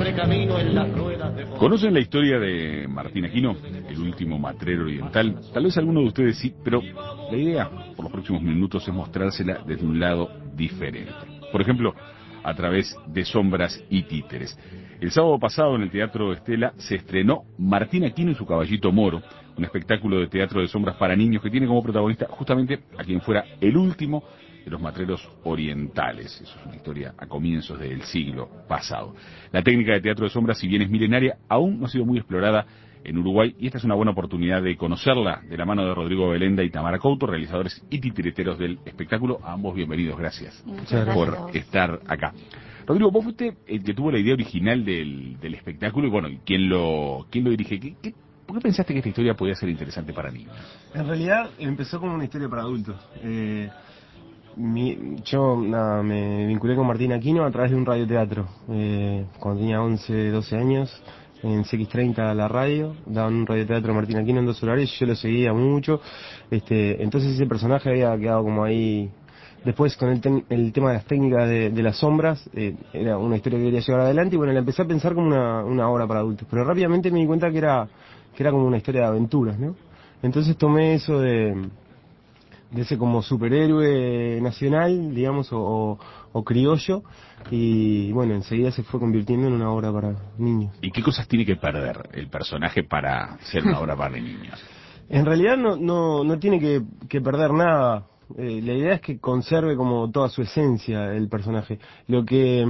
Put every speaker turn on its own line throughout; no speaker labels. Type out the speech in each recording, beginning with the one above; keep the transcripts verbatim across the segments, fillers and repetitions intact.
de camino en las ruedas de...
¿Conocen la historia de Martín Aquino, el último matrero oriental? Tal vez alguno de ustedes sí, pero la idea, por los próximos minutos, es mostrársela desde un lado diferente. Por ejemplo, a través de sombras y títeres. El sábado pasado en el Teatro Estela se estrenó Martín Aquino y su caballito Moro, un espectáculo de teatro de sombras para niños que tiene como protagonista justamente a quien fuera el último de los matreros orientales. Eso es una historia a comienzos del siglo pasado. La técnica de teatro de sombras, si bien es milenaria, aún no ha sido muy explorada en Uruguay, y esta es una buena oportunidad de conocerla de la mano de Rodrigo Belenda y Tamara Couto, realizadores y titireteros del espectáculo. A ambos bienvenidos, gracias,
Muchas gracias
por estar acá. Rodrigo, vos fuiste el que tuvo la idea original del, del espectáculo y bueno, ¿quién lo, quién lo dirige? ¿Qué, qué, ¿Por qué pensaste que esta historia podía ser interesante para niños?
En realidad empezó como una historia para adultos. Eh, mi, yo nada, me vinculé con Martín Aquino a través de un radioteatro. Eh, cuando tenía once, doce años, en C X treinta la radio, daban un radioteatro Martín Aquino en dos horarios, yo lo seguía mucho. Este, entonces ese personaje había quedado como ahí. Después con el, ten, el tema de las técnicas de, de las sombras, eh, era una historia que quería llevar adelante y bueno, la empecé a pensar como una, una obra para adultos. Pero rápidamente me di cuenta que era, que era como una historia de aventuras, ¿no? Entonces tomé eso de, de ese como superhéroe nacional, digamos, o, o, o criollo, y bueno, enseguida se fue convirtiendo en una obra para niños.
¿Y qué cosas tiene que perder el personaje para ser una obra para niños?
En realidad no, no, no tiene que, que perder nada. Eh, la idea es que conserve como toda su esencia el personaje. Lo que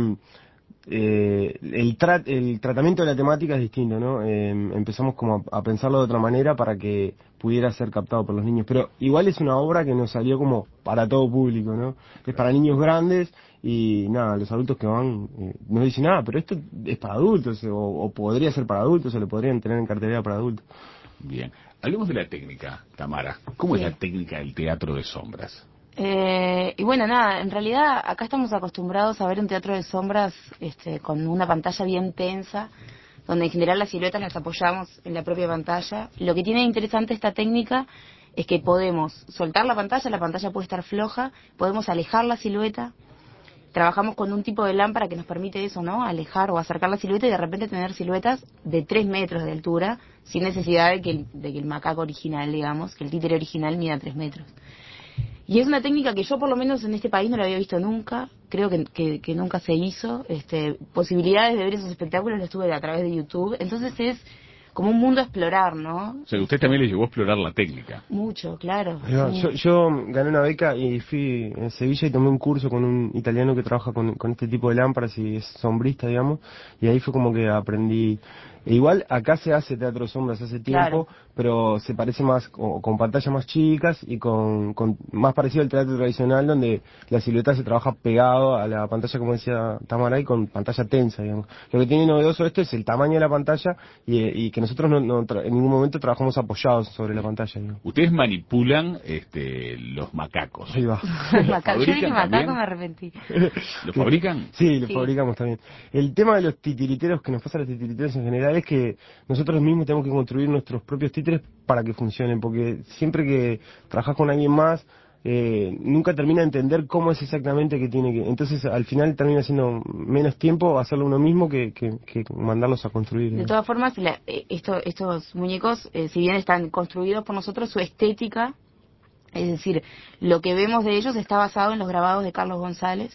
eh, el, tra el tratamiento de la temática es distinto, ¿no? Eh, empezamos como a, a pensarlo de otra manera para que pudiera ser captado por los niños. Pero igual es una obra que nos salió como para todo público, ¿no? Es para niños grandes y nada, los adultos que van eh, nos dicen, ah, pero esto es para adultos o, o podría ser para adultos o lo podrían tener en cartelera para adultos.
Bien. Hablemos de la técnica, Tamara. ¿Cómo
Sí.
es la técnica del teatro de sombras?
Eh, y bueno, nada, en realidad acá estamos acostumbrados a ver un teatro de sombras este, con una pantalla bien tensa, donde en general las siluetas las apoyamos en la propia pantalla. Lo que tiene de interesante esta técnica es que podemos soltar la pantalla, la pantalla puede estar floja, podemos alejar la silueta. Trabajamos con un tipo de lámpara que nos permite eso, ¿no? Alejar o acercar la silueta y de repente tener siluetas de tres metros de altura, sin necesidad de que el, de que el macaco original, digamos, que el títere original mida tres metros. Y es una técnica que yo por lo menos en este país no la había visto nunca, creo que, que, que nunca se hizo. Este, posibilidades de ver esos espectáculos los tuve a través de YouTube, entonces es como un mundo a explorar, ¿no?
O sea, usted también le llevó a explorar la técnica.
Mucho, claro.
No,
Sí.
yo, yo gané una beca y fui en Sevilla y tomé un curso con un italiano que trabaja con, con este tipo de lámparas y es sombrista, digamos, y ahí fue como que aprendí. E igual acá se hace teatro de sombras hace tiempo,
Claro.
pero se parece más con, con pantallas más chicas y con, con más parecido al teatro tradicional donde la silueta se trabaja pegado a la pantalla, como decía Tamara, y con pantalla tensa, digamos. Lo que tiene novedoso esto es el tamaño de la pantalla y, y que nosotros no, no tra- en ningún momento trabajamos apoyados sobre la pantalla, digamos.
Ustedes manipulan este, los macacos.
Ahí va.
Macaco. Yo dije
¿Fabrican
macaco,
también?
me arrepentí.
¿Lo fabrican?
Sí, lo
Sí.
fabricamos también. El tema de los titiriteros, que nos pasa a los titiriteros en general, es que nosotros mismos tenemos que construir nuestros propios títeres para que funcionen, porque siempre que trabajas con alguien más, eh, nunca termina de entender cómo es exactamente que tiene que... Entonces, al final termina siendo menos tiempo hacerlo uno mismo que, que, que mandarlos a construir,
De
¿no?
todas formas, la, eh, esto, estos muñecos, eh, si bien están construidos por nosotros, su estética, es decir, lo que vemos de ellos está basado en los grabados de Carlos González,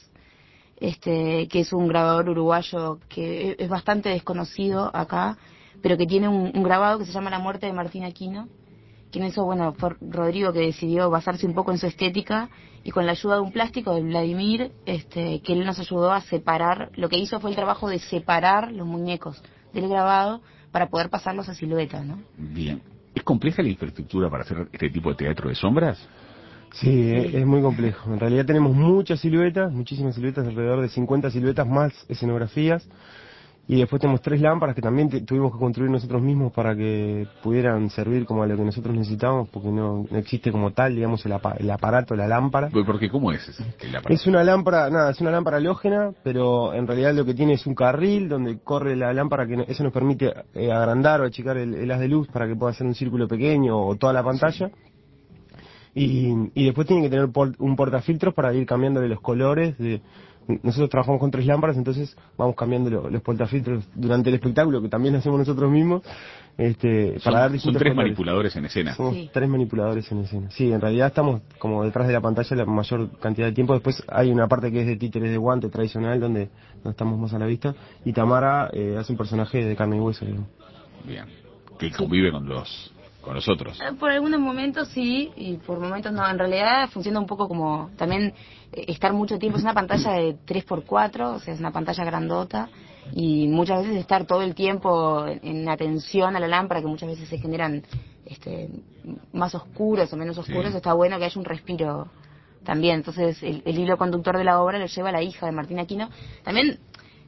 este, que es un grabador uruguayo que es, es bastante desconocido acá, pero que tiene un, un grabado que se llama La muerte de Martín Aquino, que en eso, bueno, fue Rodrigo que decidió basarse un poco en su estética y con la ayuda de un plástico de Vladimir, este, que él nos ayudó a separar, lo que hizo fue el trabajo de separar los muñecos del grabado para poder pasarlos a silueta, ¿no?
Bien. ¿Es compleja la infraestructura para hacer este tipo de teatro de sombras?
Sí, es, es muy complejo. En realidad tenemos muchas siluetas, muchísimas siluetas, alrededor de cincuenta siluetas más escenografías. Y después tenemos tres lámparas que también te- tuvimos que construir nosotros mismos para que pudieran servir como a lo que nosotros necesitábamos, porque no, no existe como tal, digamos, el, apa- el aparato, la lámpara.
Porque ¿cómo es ese, el aparato?
Es una lámpara, nada, es una lámpara halógena, pero en realidad lo que tiene es un carril donde corre la lámpara, que no- eso nos permite eh, agrandar o achicar el, el haz de luz para que pueda hacer un círculo pequeño o toda la pantalla. Y, y después tiene que tener por- un portafiltros para ir cambiándole los colores de, nosotros trabajamos con tres lámparas, entonces vamos cambiando lo, los portafiltros durante el espectáculo, que también lo hacemos nosotros mismos, este,
Son,
para dar
son
distintos
tres
colores.
manipuladores en escena.
Somos
Sí.
tres manipuladores en escena. Sí, en realidad estamos como detrás de la pantalla la mayor cantidad de tiempo. Después hay una parte que es de títeres de guante tradicional, donde no estamos más a la vista. Y Tamara eh, hace un personaje de carne y hueso, digamos.
Bien. Que convive con los con los otros.
Eh, Por algunos momentos sí, y por momentos no. En realidad funciona un poco como también eh, estar mucho tiempo. Es una pantalla de tres por cuatro, o sea, es una pantalla grandota. Y muchas veces estar todo el tiempo en, en atención a la lámpara, que muchas veces se generan este, más oscuros o menos oscuros,
Sí.
está bueno que haya un respiro también. Entonces el, el hilo conductor de la obra lo lleva la hija de Martín Aquino. También,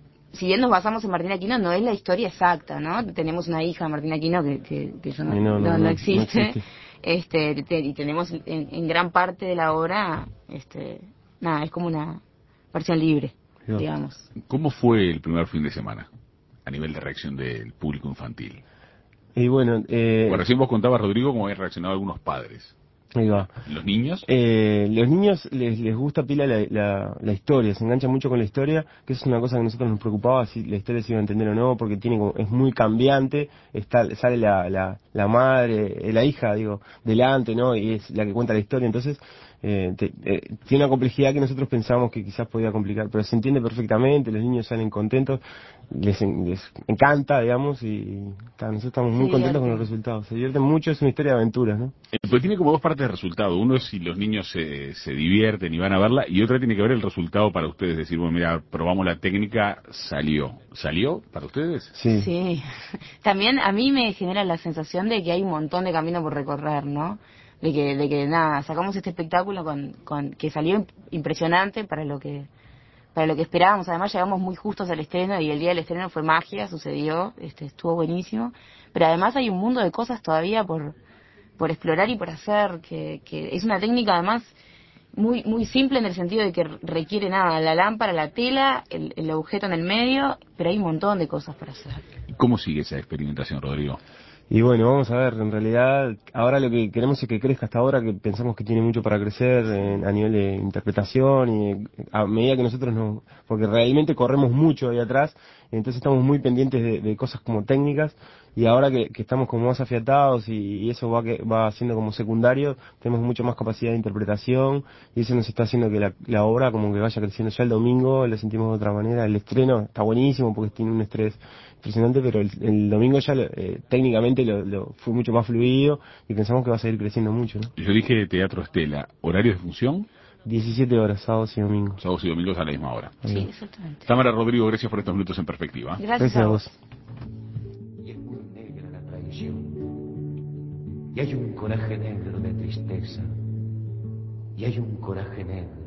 si bien nos basamos en Martín Aquino, no es la historia exacta, ¿no? Tenemos una hija de Martín Aquino que, que, que eso no,
Y no, no,
no, no
no, no
existe.
existe.
Este, te- y tenemos en, en gran parte de la obra, este, nada, es como una versión libre,
Dios.
digamos.
¿Cómo fue el primer fin de semana a nivel de reacción del público infantil?
Y bueno, eh,
Bueno, recién vos contabas, Rodrigo, cómo habían reaccionado algunos padres.
ahí va.
¿Los niños?
Eh, los niños les, les gusta pila la, la, la historia, se enganchan mucho con la historia, que eso es una cosa que a nosotros nos preocupaba, si la historia se iba a entender o no, porque tiene como- es muy cambiante, está, sale la, la, la madre, eh, la hija, digo, delante, ¿no? Y es la que cuenta la historia, entonces eh, te- eh, tiene una complejidad que nosotros pensábamos que quizás podía complicar, pero se entiende perfectamente, los niños salen contentos, les, en- les encanta, digamos, y ta, nosotros estamos muy
Se
contentos con
divierten.
los resultados, se divierten mucho, es una historia de aventuras, ¿no?
Eh, pues tiene como dos partes de resultado. Uno es si los niños se, se divierten y van a verla, y otra tiene que ver el resultado para ustedes. Decir, bueno, mira, probamos la técnica, salió. ¿Salió para ustedes?
Sí.
Sí. También a mí me genera la sensación de que hay un montón de camino por recorrer, ¿no? De que, de que nada, sacamos este espectáculo con, con que salió impresionante para lo que para lo que esperábamos. Además llegamos muy justos al estreno y el día del estreno fue magia, sucedió, este, estuvo buenísimo. Pero además hay un mundo de cosas todavía por por explorar y por hacer, que, que es una técnica además muy muy simple en el sentido de que requiere nada, la lámpara, la tela, el, el objeto en el medio, pero hay un montón de cosas para hacer.
¿Cómo sigue esa experimentación, Rodrigo?
Y bueno, vamos a ver, en realidad ahora lo que queremos es que crezca hasta ahora, que pensamos que tiene mucho para crecer en- a nivel de interpretación y a medida que nosotros no, porque realmente corremos mucho ahí atrás, entonces estamos muy pendientes de, de cosas como técnicas y ahora que, que estamos como más afiatados y, y eso va que va siendo como secundario, tenemos mucho más capacidad de interpretación y eso nos está haciendo que la, la obra como que vaya creciendo. Ya el domingo lo sentimos de otra manera, el estreno está buenísimo porque tiene un estrés impresionante, pero el, el domingo ya lo, eh, técnicamente lo, lo fue mucho más fluido y pensamos que va a seguir creciendo mucho, ¿no?
Yo dije Teatro Estela, horario de función,
diecisiete horas, sábados y domingos.
sábados y domingos a la misma hora.
Sí,
Ahí.
exactamente.
Tamara, Rodrigo, gracias por estos minutos en perspectiva.
Gracias a vos.
Y es muy negra la traición. Y hay un coraje negro de tristeza. Y hay un coraje negro